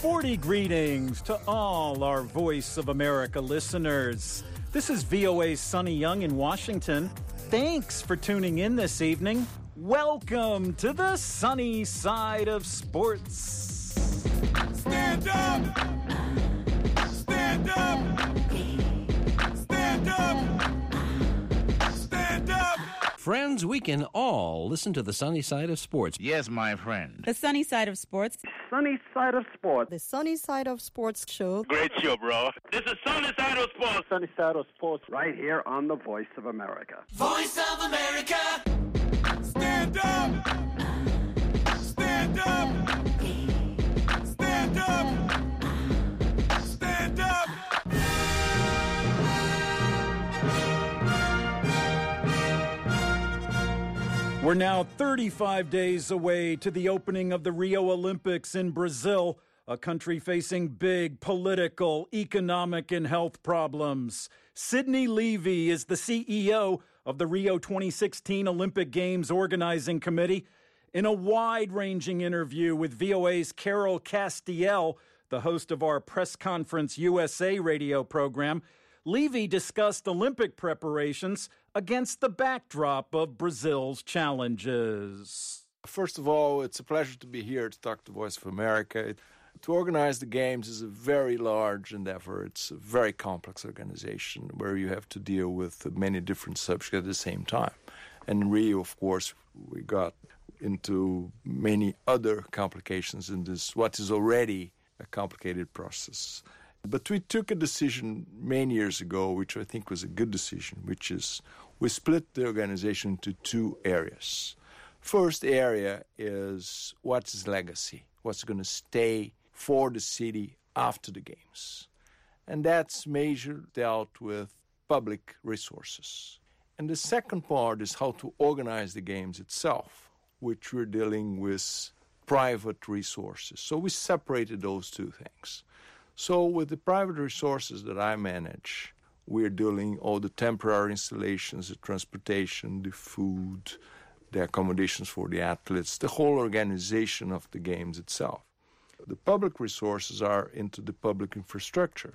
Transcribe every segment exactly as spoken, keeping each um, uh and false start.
Sporty greetings to all our Voice of America listeners. This is V O A's Sonny Young in Washington. Thanks for tuning in this evening. Welcome to the sunny side of sports. Stand up! Stand up! Stand up! Stand up! Friends, we can all listen to the sunny side of sports. Yes, my friend. The sunny side of sports. Sunny side of sports. The Sunny Side of Sports show. Great show, bro. This is Sunny Side of Sports. Sunny side of sports right here on the Voice of America. Voice of America! Stand up! Stand up! Stand up! Stand up! We're now thirty-five days away to the opening of the Rio Olympics in Brazil, a country facing big political, economic, and health problems. Sydney Levy is the C E O of the Rio twenty sixteen Olympic Games Organizing Committee. In a wide-ranging interview with V O A's Carol Castiel, the host of our Press Conference U S A radio program, Levy discussed Olympic preparations against the backdrop of Brazil's challenges. First of all, it's a pleasure to be here to talk to Voice of America. To organize the Games is a very large endeavor. It's a very complex organization where you have to deal with many different subjects at the same time. And in Rio, of course, we got into many other complications in this, what is already a complicated process. But we took a decision many years ago, which I think was a good decision, which is we split the organization into two areas. First area is what's legacy, what's going to stay for the city after the Games. And that's major dealt with public resources. And the second part is how to organize the Games itself, which we're dealing with private resources. So we separated those two things. So with the private resources that I manage, we're doing all the temporary installations, the transportation, the food, the accommodations for the athletes, the whole organization of the Games itself. The public resources are into the public infrastructure.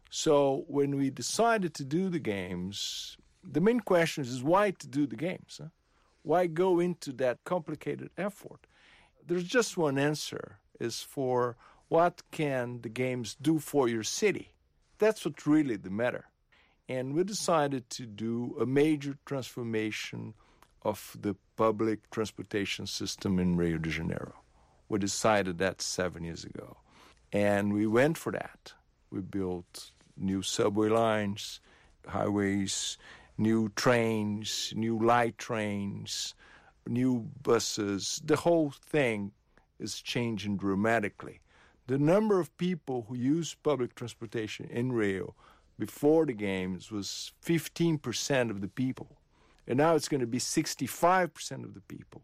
So when we decided to do the Games, the main question is why to do the Games? Huh? Why go into that complicated effort? There's just one answer, is for what can the Games do for your city? That's what really the matter. And we decided to do a major transformation of the public transportation system in Rio de Janeiro. We decided that seven years ago. And we went for that. We built new subway lines, highways, new trains, new light trains, new buses. The whole thing is changing dramatically. The number of people who use public transportation in Rio before the Games was fifteen percent of the people. And now it's going to be sixty-five percent of the people.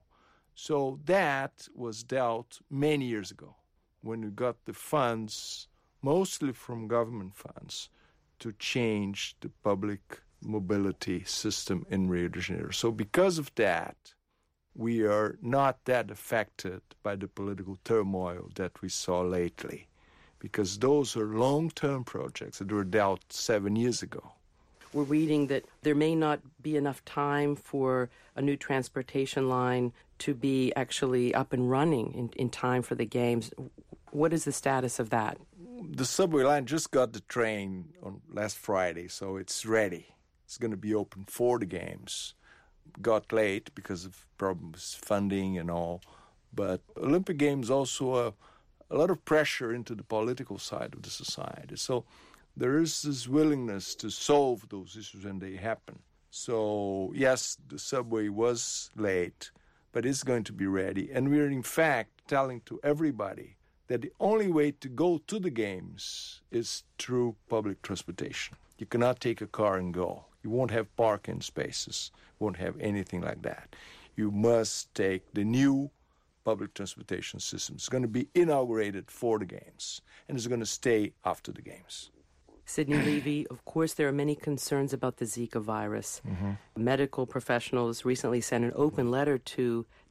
So that was dealt many years ago when we got the funds, mostly from government funds, to change the public mobility system in Rio de Janeiro. So because of that, we are not that affected by the political turmoil that we saw lately, because those are long-term projects that were dealt seven years ago. We're reading that there may not be enough time for a new transportation line to be actually up and running in, in time for the Games. What is the status of that? The subway line just got the train on last Friday, so it's ready. It's going to be open for the Games. Got late because of problems, funding and all. But Olympic Games also a, a lot of pressure into the political side of the society. So there is this willingness to solve those issues when they happen. So yes, the subway was late, but it's going to be ready. And we're in fact telling to everybody that the only way to go to the Games is through public transportation. You cannot take a car and go. You won't have parking spaces, won't have anything like that. You must take the new public transportation system. It's going to be inaugurated for the Games, and it's going to stay after the Games. Sydney Levy, of course, there are many concerns about the Zika virus. Mm-hmm. Medical professionals recently sent an open letter to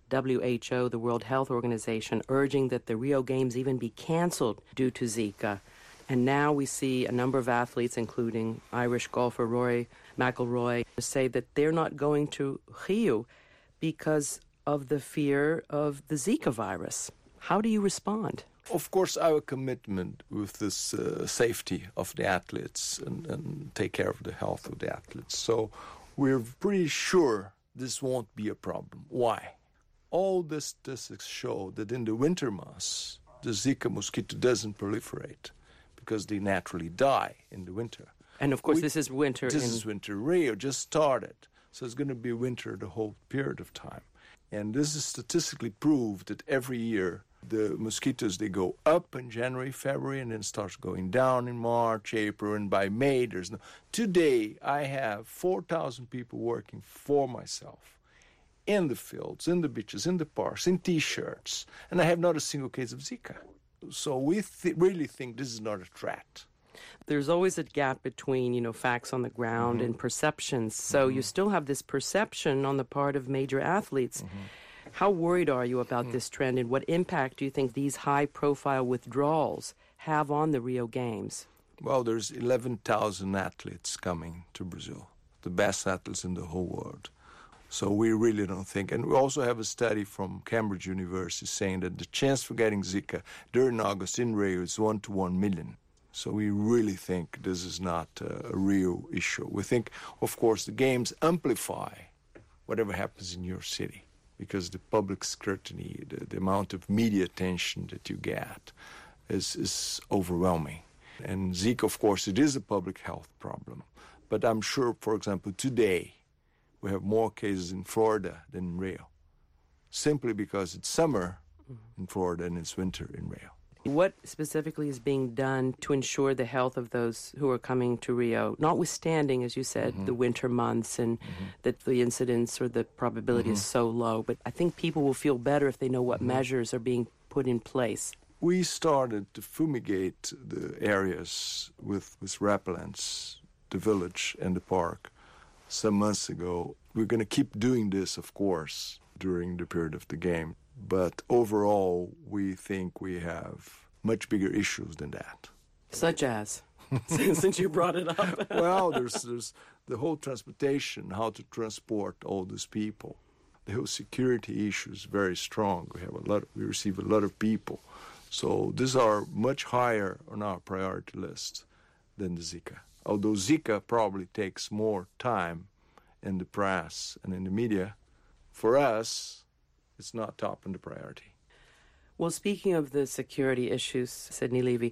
W H O, the World Health Organization, urging that the Rio Games even be canceled due to Zika. And now we see a number of athletes, including Irish golfer Rory McIlroy, say that they're not going to Rio because of the fear of the Zika virus. How do you respond? Of course, our commitment with this uh, safety of the athletes and, and take care of the health of the athletes. So we're pretty sure this won't be a problem. Why? All the statistics show that in the winter months, the Zika mosquito doesn't proliferate because they naturally die in the winter. And of course, we, this is winter. This in... is winter. Rio just started, so it's going to be winter the whole period of time. And this is statistically proved that every year the mosquitoes, they go up in January, February, and then starts going down in March, April, and by May there's no... Today, I have four thousand people working for myself in the fields, in the beaches, in the parks, in T-shirts, and I have not a single case of Zika. So we th- really think this is not a threat. There's always a gap between, you know, facts on the ground mm-hmm. and perceptions. So mm-hmm. you still have this perception on the part of major athletes. Mm-hmm. How worried are you about mm-hmm. this trend, and what impact do you think these high-profile withdrawals have on the Rio Games? Well, there's eleven thousand athletes coming to Brazil, the best athletes in the whole world. So we really don't think. And we also have a study from Cambridge University saying that the chance for getting Zika during August in Rio is one to one million. So we really think this is not a real issue. We think, of course, the games amplify whatever happens in your city because the public scrutiny, the, the amount of media attention that you get is, is overwhelming. And Zika, of course, it is a public health problem. But I'm sure, for example, today we have more cases in Florida than in Rio, simply because it's summer in Florida and it's winter in Rio. What specifically is being done to ensure the health of those who are coming to Rio, notwithstanding, as you said, mm-hmm. the winter months and mm-hmm. that the incidence or the probability mm-hmm. is so low? But I think people will feel better if they know what mm-hmm. measures are being put in place. We started to fumigate the areas with, with repellents, the village and the park, some months ago. We're going to keep doing this, of course, during the period of the game. But overall, we think we have much bigger issues than that. Such as? Since you brought it up. Well, there's, there's the whole transportation, how to transport all these people. The whole security issue is very strong. We have a lot. We receive a lot of people. So these are much higher on our priority list than the Zika. Although Zika probably takes more time in the press and in the media, for us, it's not top on the priority. Well, speaking of the security issues, Sidney Levy,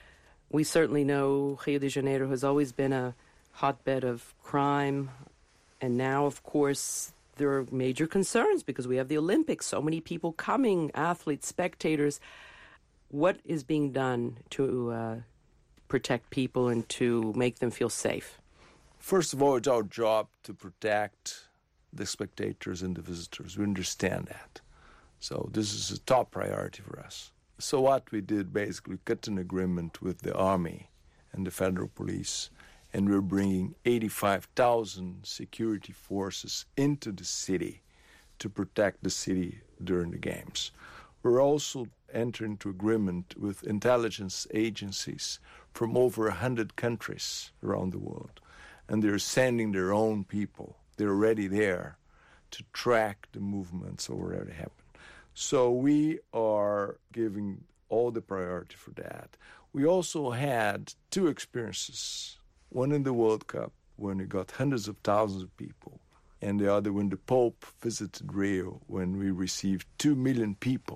we certainly know Rio de Janeiro has always been a hotbed of crime. And now, of course, there are major concerns because we have the Olympics, so many people coming, athletes, spectators. What is being done to uh, protect people and to make them feel safe? First of all, it's our job to protect the spectators and the visitors. We understand that. So this is a top priority for us. So what we did, basically, cut an agreement with the Army and the Federal Police, and we're bringing eighty-five thousand security forces into the city to protect the city during the games. We're also entering into agreement with intelligence agencies from over one hundred countries around the world, and they're sending their own people. They're already there to track the movements or whatever happen. So we are giving all the priority for that. We also had two experiences, one in the World Cup when we got hundreds of thousands of people, and the other when the Pope visited Rio when we received two million people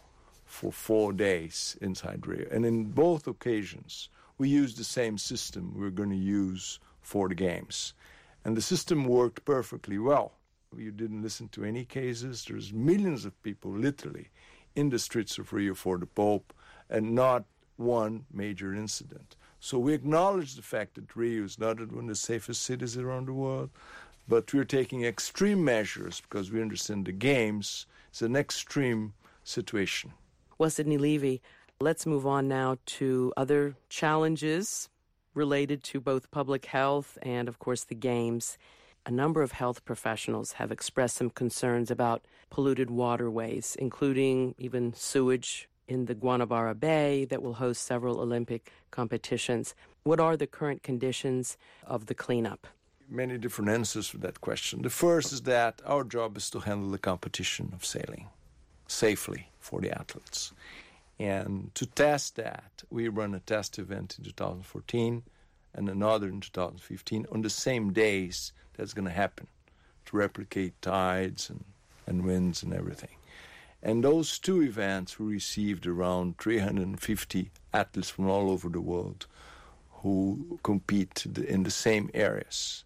for four days inside Rio. And in both occasions, we used the same system we're going to use for the games. And the system worked perfectly well. You didn't listen to any cases. There's millions of people, literally, in the streets of Rio for the Pope, and not one major incident. So we acknowledge the fact that Rio is not one of the safest cities around the world, but we're taking extreme measures because we understand the games is an extreme situation. Well, Sidney Levy, let's move on now to other challenges related to both public health and, of course, the games. a number of health professionals have expressed some concerns about polluted waterways, including even sewage in the Guanabara Bay that will host several Olympic competitions. What are the current conditions of the cleanup? Many different answers to that question. The first is that our job is to handle the competition of sailing safely for the athletes. And to test that, we run a test event in two thousand fourteen and another in two thousand fifteen on the same days that's going to happen, to replicate tides and, and winds and everything. And those two events, we received around three hundred fifty athletes from all over the world who compete in the same areas.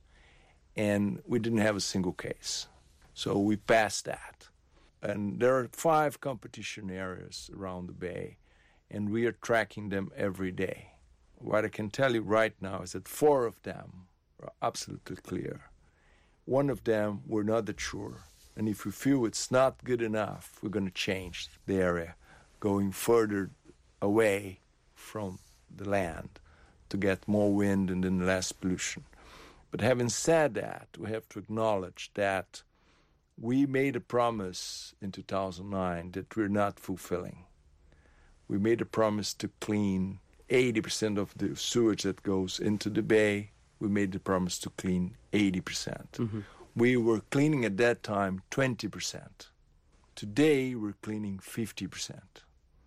And we didn't have a single case. So we passed that. And there are five competition areas around the bay, and we are tracking them every day. What I can tell you right now is that four of them are absolutely clear. One of them, we're not that sure. And if we feel it's not good enough, we're going to change the area, going further away from the land to get more wind and then less pollution. But having said that, we have to acknowledge that we made a promise in two thousand nine that we're not fulfilling. We made a promise to clean eighty percent of the sewage that goes into the bay. We made the promise to clean eighty percent. Mm-hmm. We were cleaning at that time twenty percent. Today, we're cleaning fifty percent.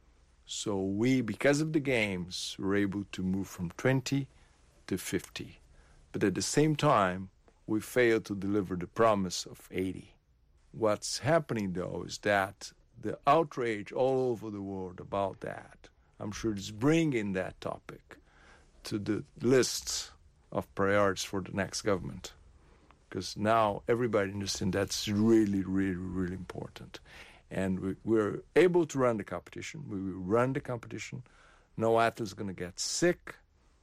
So we, because of the games, were able to move from twenty to fifty. But at the same time, we failed to deliver the promise of eighty. What's happening, though, is that the outrage all over the world about that, I'm sure it's bringing that topic to the lists of priorities for the next government. Because now everybody understands that's really, really, really important. And we, we're able to run the competition. We will run the competition. No athlete is going to get sick.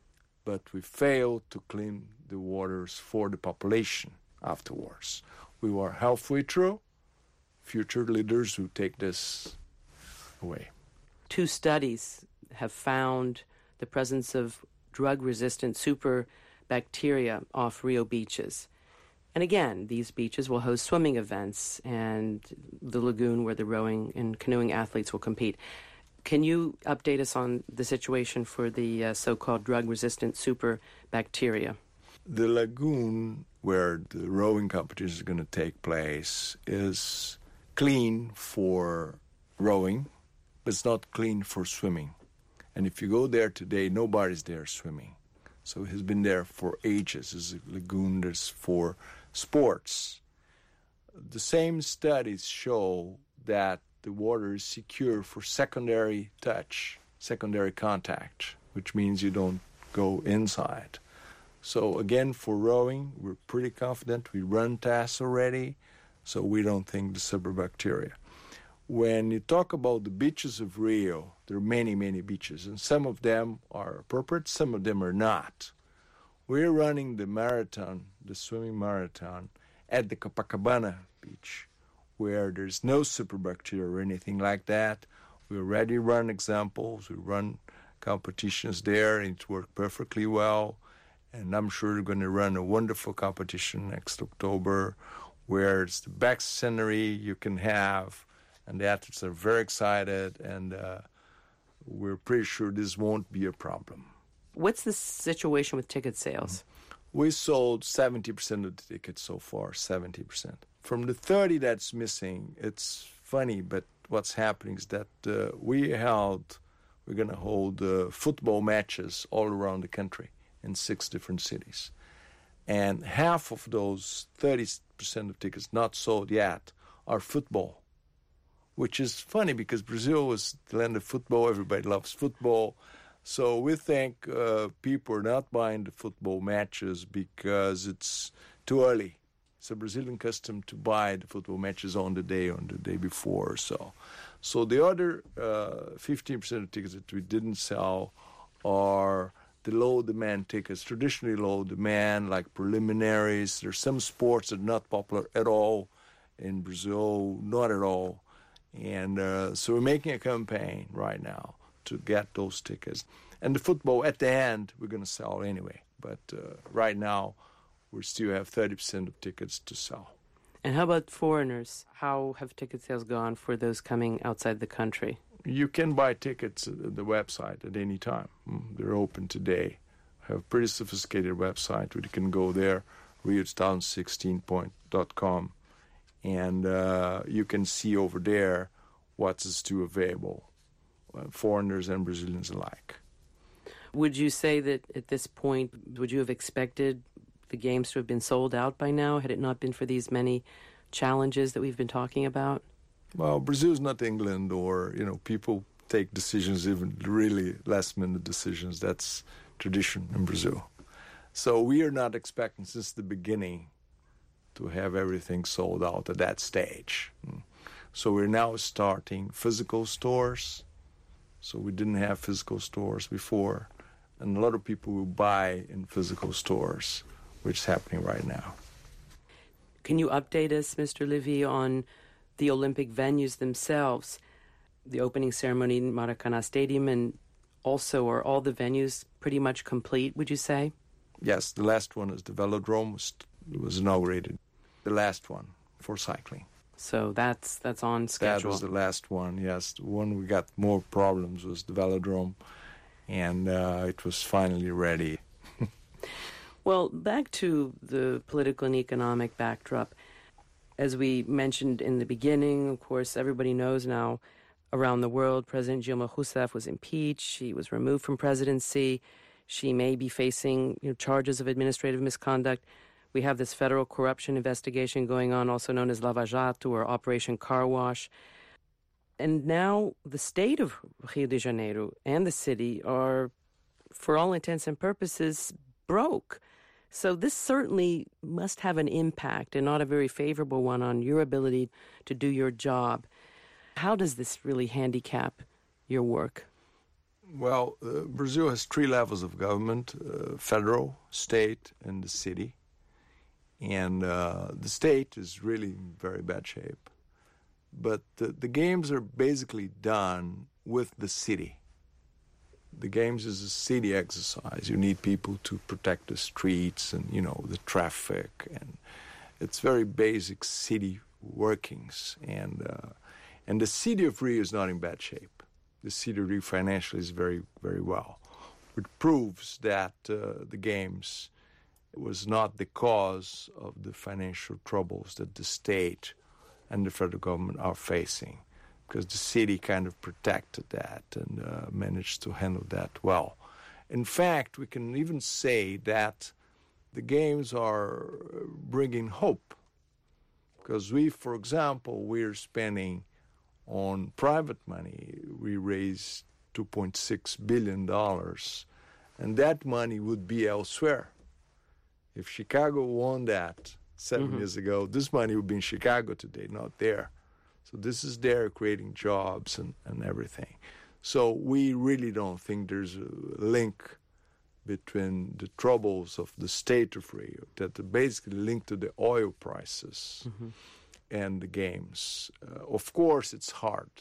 But we failed to clean the waters for the population afterwards. We were halfway through. Future leaders will take this away. Two studies have found the presence of drug-resistant super bacteria off Rio beaches. And again, these beaches will host swimming events and the lagoon where the rowing and canoeing athletes will compete. Can you update us on the situation for the uh, so-called drug-resistant super bacteria? The lagoon where the rowing competition is going to take place is clean for rowing, but it's not clean for swimming. And if you go there today, nobody's there swimming. So it has been there for ages. It's a lagoon that's for sports. The same studies show that the water is secure for secondary touch, secondary contact, which means you don't go inside. So again, for rowing, we're pretty confident. We run tests already, so we don't think the superbacteria. When you talk about the beaches of Rio, there are many, many beaches, and some of them are appropriate, some of them are not. We're running the marathon, the swimming marathon, at the Copacabana beach, where there's no superbacteria or anything like that. We already run examples, we run competitions there, and it worked perfectly well. And I'm sure we're going to run a wonderful competition next October, where it's the best scenery you can have, and the athletes are very excited, and uh, we're pretty sure this won't be a problem. What's the situation with ticket sales? We sold seventy percent of the tickets so far, seventy percent. From the thirty that's missing, it's funny, but what's happening is that uh, we held, we're going to hold uh, football matches all around the country in six different cities. And half of those thirty percent of tickets not sold yet are football, which is funny because Brazil is the land of football. Everybody loves football. So we think uh, people are not buying the football matches because it's too early. It's a Brazilian custom to buy the football matches on the day, on the day before. So, so the other uh, fifteen percent of tickets that we didn't sell are the low demand tickets, traditionally low demand, like preliminaries. There's some sports that are not popular at all in Brazil, not at all. And uh, so we're making a campaign right now to get those tickets. And the football, at the end, we're going to sell anyway. But uh, right now, we still have thirty percent of tickets to sell. And how about foreigners? How have ticket sales gone for those coming outside the country? You can buy tickets at the website at any time. They're open today. I have a pretty sophisticated website where you can go there, rio twenty sixteen dot com, and uh, you can see over there what's still available, uh, foreigners and Brazilians alike. Would you say that at this point, would you have expected the games to have been sold out by now, had it not been for these many challenges that we've been talking about? Well, Brazil's not England, or, you know, people take decisions, even really last-minute decisions. That's tradition in Brazil. So we are not expecting since the beginning to have everything sold out at that stage. So we're now starting physical stores. So we didn't have physical stores before. And a lot of people will buy in physical stores, which is happening right now. Can you update us, Mister Livy, on the Olympic venues themselves? The opening ceremony in Maracanã Stadium, and also are all the venues pretty much complete, would you say? Yes, the last one is the Velodrome, was, was inaugurated. The last one for cycling. So that's that's on schedule. That was the last one, yes. The one we got more problems was the Velodrome, and uh, it was finally ready. Well, back to the political and economic backdrop. As we mentioned in the beginning, of course, everybody knows now around the world, President Dilma Rousseff was impeached. She was removed from presidency. She may be facing, you know, charges of administrative misconduct. We have this federal corruption investigation going on, also known as Lava Jato or Operation Car Wash. And now the state of Rio de Janeiro and the city are, for all intents and purposes, broke. So this certainly must have an impact, and not a very favorable one, on your ability to do your job. How does this really handicap your work? Well, uh, Brazil has three levels of government, uh, federal, state, and the city. And uh, the state is really in very bad shape. But the, the games are basically done with the city. The games is a city exercise. You need people to protect the streets and, you know, the traffic. And it's very basic city workings. And, uh, and the city of Rio is not in bad shape. The city of Rio financially is very, very well. Which proves that uh, the games was not the cause of the financial troubles that the state and the federal government are facing, because the city kind of protected that and uh, managed to handle that well. In fact, we can even say that the games are bringing hope, because we, for example, we're spending on private money. We raised two point six billion dollars, and that money would be elsewhere. If Chicago won that seven mm-hmm. years ago, this money would be in Chicago today, not there. So this is there creating jobs and, and everything. So we really don't think there's a link between the troubles of the state of Rio that are basically linked to the oil prices mm-hmm. and the games. Uh, of course, it's hard.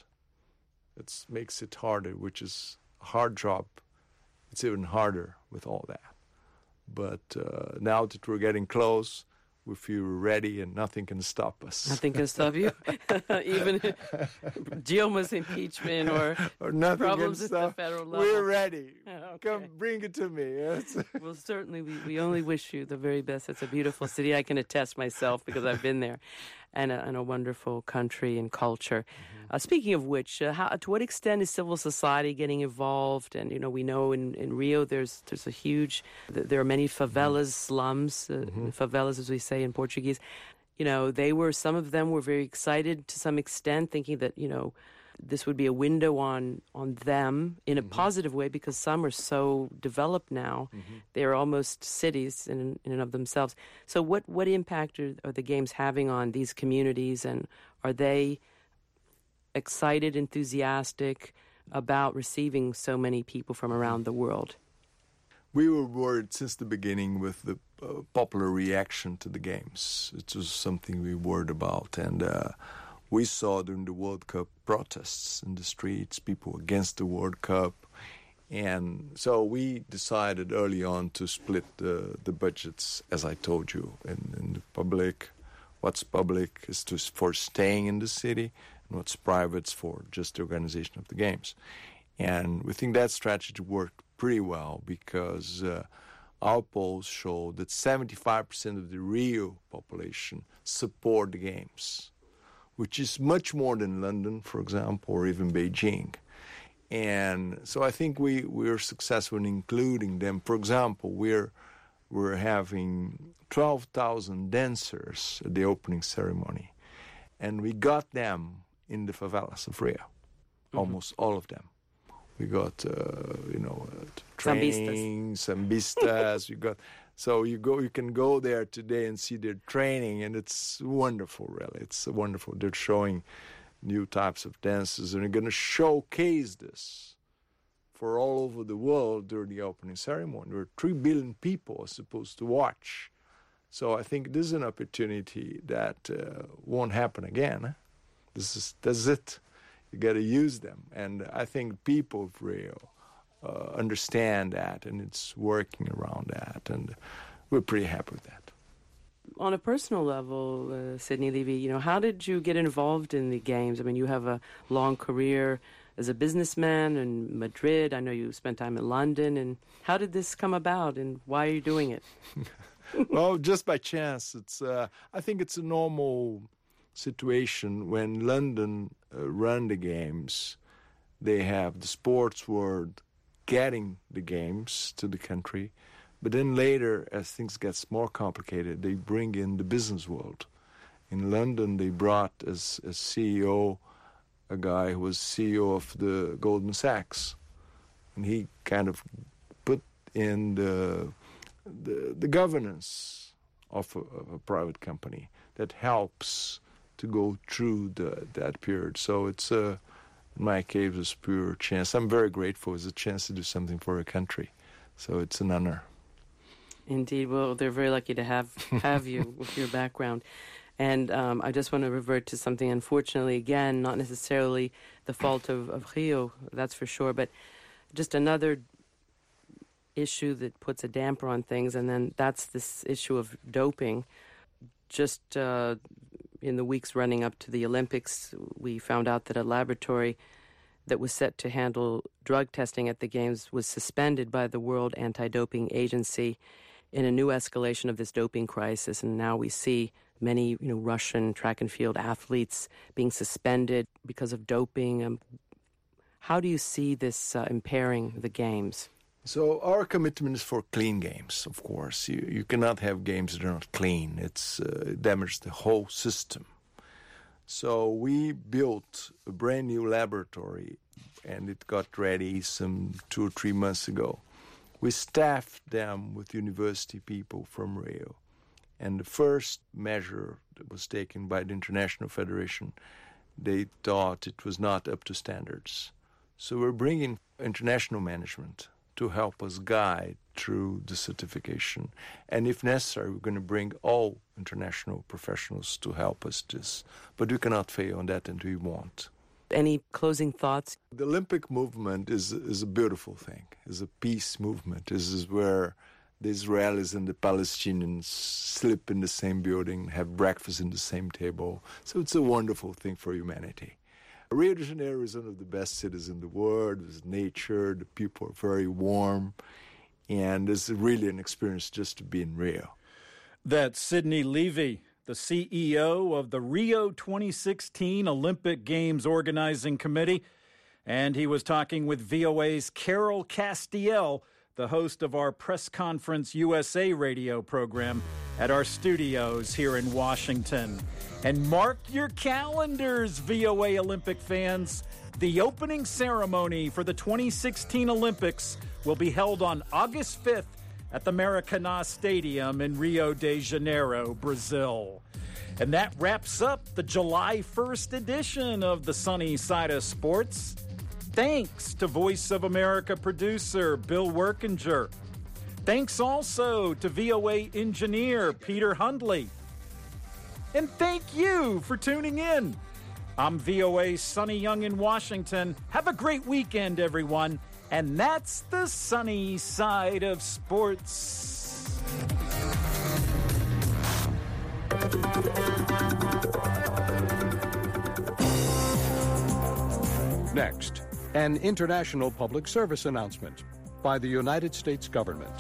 It makes it harder, which is a hard job. It's even harder with all that. But uh, now that we're getting close, we feel ready and nothing can stop us. Nothing can stop you? Even Dilma's impeachment or, or nothing problems can at stop. the federal level? We're ready. Okay. Come, bring it to me. Yes. Well, certainly we, we only wish you the very best. It's a beautiful city. I can attest myself because I've been there. And a, and a wonderful country and culture. Mm-hmm. Uh, speaking of which, uh, how, to what extent is civil society getting involved? And, you know, we know in, in Rio there's there's a huge, there are many favelas, slums, uh, mm-hmm. favelas as we say in Portuguese. You know, they were, some of them were very excited to some extent, thinking that, you know, this would be a window on on them in a mm-hmm. positive way, because some are so developed now. Mm-hmm. They're almost cities in, in and of themselves. So what, what impact are, are the games having on these communities, and are they excited, enthusiastic about receiving so many people from around the world? We were worried since the beginning with the uh, popular reaction to the games. It was something we worried about, and uh, we saw during the World Cup protests in the streets, people against the World Cup, And so we decided early on to split the, the budgets, as I told you, in, in the public. What's public is to, for staying in the city, and what's private is for just the organization of the games. And we think that strategy worked pretty well because uh, our polls show that seventy-five percent of the Rio population support the games, which is much more than London, for example, or even Beijing. And so I think we, we're successful in including them. For example, we're we're having twelve thousand dancers at the opening ceremony, and we got them in the favelas of Rio, mm-hmm. almost all of them. We got, uh, you know, uh, training, sambistas. you got, so you go, you can go there today and see their training, and it's wonderful, really. It's wonderful. They're showing new types of dances, and they're going to showcase this for all over the world during the opening ceremony. There are three billion people supposed to watch. So I think this is an opportunity that uh, won't happen again. Huh? This is that's it. You got to use them. And I think people of Rio uh, understand that, and it's working around that. And we're pretty happy with that. On a personal level, uh, Sidney Levy, you know, how did you get involved in the games? I mean, you have a long career as a businessman in Madrid. I know you spent time in London. And how did this come about, and why are you doing it? Well, just by chance. It's. Uh, I think it's a normal situation when London uh, run the games. They have the sports world getting the games to the country. But then later, as things get more complicated, they bring in the business world. In London, they brought as, as C E O a guy who was C E O of the Goldman Sachs. And he kind of put in the the, the governance of a, of a private company that helps to go through the, that period. So it's, uh, in my case, it's pure chance. I'm very grateful. It's a chance to do something for a country. So it's an honor. Indeed. Well, they're very lucky to have, have you with your background. And um, I just want to revert to something, unfortunately, again, not necessarily the fault of, of Rio, that's for sure, but just another issue that puts a damper on things, and then that's this issue of doping. Just uh, in the weeks running up to the Olympics, we found out that a laboratory that was set to handle drug testing at the Games was suspended by the World Anti-Doping Agency in a new escalation of this doping crisis. And now we see many, you know, Russian track and field athletes being suspended because of doping. Um, how do you see this uh, impairing the Games? So our commitment is for clean games, of course. You you cannot have games that are not clean. It's uh, it damages the whole system. So we built a brand new laboratory, and it got ready some two or three months ago. We staffed them with university people from Rio. And the first measure that was taken by the International Federation, they thought it was not up to standards. So we're bringing international management to help us guide through the certification. And if necessary, we're going to bring all international professionals to help us this. But we cannot fail on that, and we won't. Any closing thoughts? The Olympic movement is is a beautiful thing. It's a peace movement. This is where the Israelis and the Palestinians sleep in the same building, have breakfast in the same table. So it's a wonderful thing for humanity. Rio de Janeiro is one of the best cities in the world. There's nature, the people are very warm, and it's really an experience just to be in Rio. That's Sidney Levy, the C E O of the Rio twenty sixteen Olympic Games Organizing Committee, and he was talking with V O A's Carol Castiel, the host of our Press Conference U S A radio program, at our studios here in Washington. And mark your calendars, V O A Olympic fans. The opening ceremony for the twenty sixteen Olympics will be held on August fifth at the Maracanã Stadium in Rio de Janeiro, Brazil. And that wraps up the July first edition of the Sunny Side of Sports. Thanks to Voice of America producer Bill Workinger. Thanks also to V O A engineer Peter Hundley. And thank you for tuning in. I'm V O A's Sonny Young in Washington. Have a great weekend, everyone, And that's the sunny side of sports. Next, an international public service announcement by the United States government.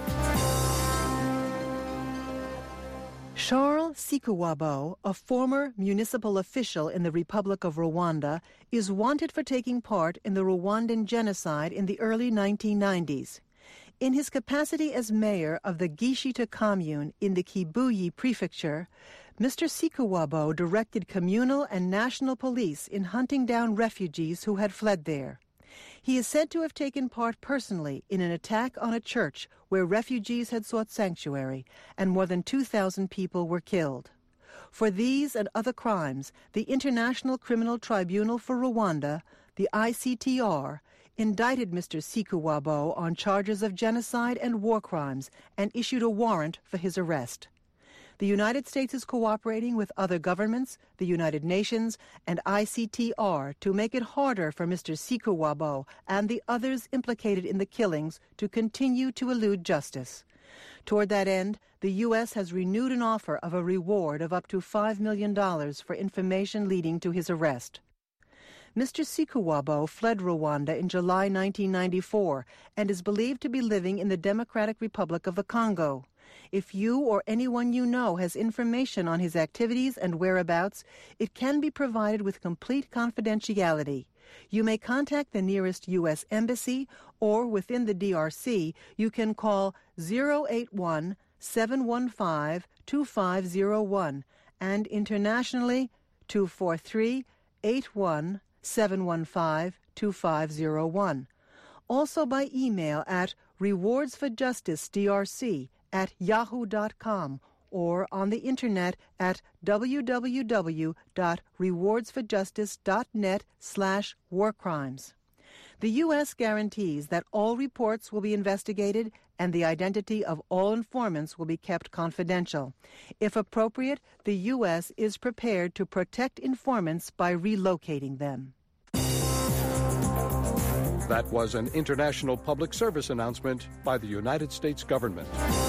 Charles Sikuwabo, a former municipal official in the Republic of Rwanda, is wanted for taking part in the Rwandan genocide in the early nineteen nineties. In his capacity as mayor of the Gishita commune in the Kibuye prefecture, Mister Sikuwabo directed communal and national police in hunting down refugees who had fled there. He is said to have taken part personally in an attack on a church where refugees had sought sanctuary, and more than two thousand people were killed. For these and other crimes, the International Criminal Tribunal for Rwanda, the I C T R, indicted Mister Sikuwabo on charges of genocide and war crimes and issued a warrant for his arrest. The United States is cooperating with other governments, the United Nations, and I C T R to make it harder for Mister Sikuwabo and the others implicated in the killings to continue to elude justice. Toward that end, the U S has renewed an offer of a reward of up to five million dollars for information leading to his arrest. Mister Sikuwabo fled Rwanda in July nineteen ninety-four and is believed to be living in the Democratic Republic of the Congo. If you or anyone you know has information on his activities and whereabouts, it can be provided with complete confidentiality. You may contact the nearest U S embassy, or within the D R C, you can call zero eight one, seven one five, two five zero one and internationally two four three, eight one, seven one five, two five zero one. Also by email at rewardsforjusticedrc at yahoo dot com or on the internet at w w w dot rewardsforjustice dot net slash war crimes. The U S guarantees that all reports will be investigated and the identity of all informants will be kept confidential. If appropriate, the U S is prepared to protect informants by relocating them. That was an international public service announcement by the United States government.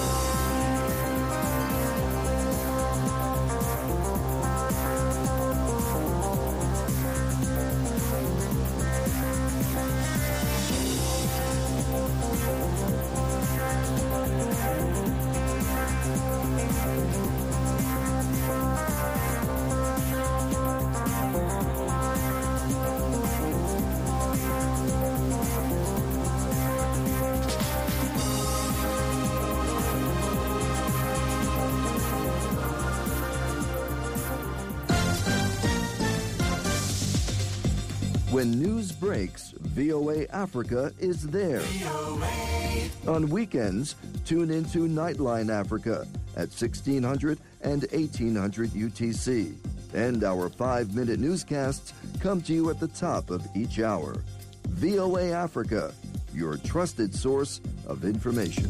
When news breaks, V O A Africa is there. On weekends, tune into Nightline Africa at sixteen hundred and eighteen hundred U T C. And our five-minute newscasts come to you at the top of each hour. V O A Africa, your trusted source of information.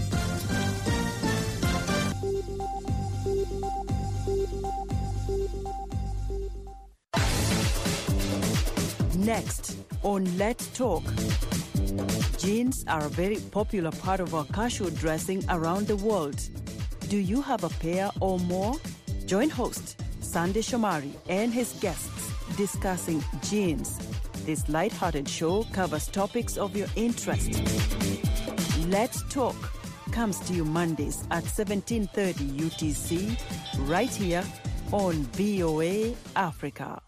Next on Let's Talk. Jeans are a very popular part of our casual dressing around the world. Do you have a pair or more? Join host Sandy Shomari and his guests discussing jeans. This light-hearted show covers topics of your interest. Let's Talk comes to you Mondays at seventeen thirty U T C, right here on V O A Africa.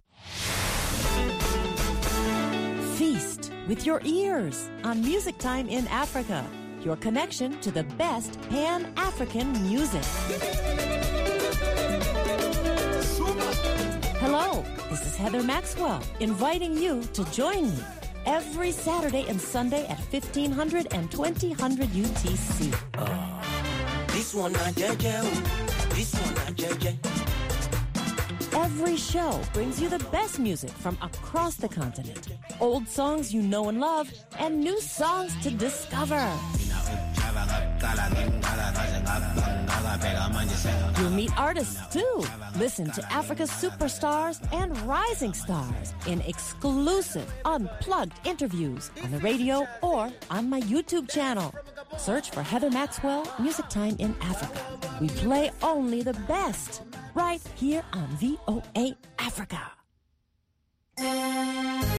Feast with your ears on Music Time in Africa, your connection to the best Pan-African music. Hello, this is Heather Maxwell, inviting you to join me every Saturday and Sunday at fifteen hundred and twenty hundred U T C. Uh, this one not J J, this one not J J. Every show brings you the best music from across the continent. Old songs you know and love, and new songs to discover. You'll meet artists too. Listen to Africa's superstars and rising stars in exclusive, unplugged interviews on the radio or on my YouTube channel. Search for Heather Maxwell, Music Time in Africa. We play only the best right here on V O A Africa.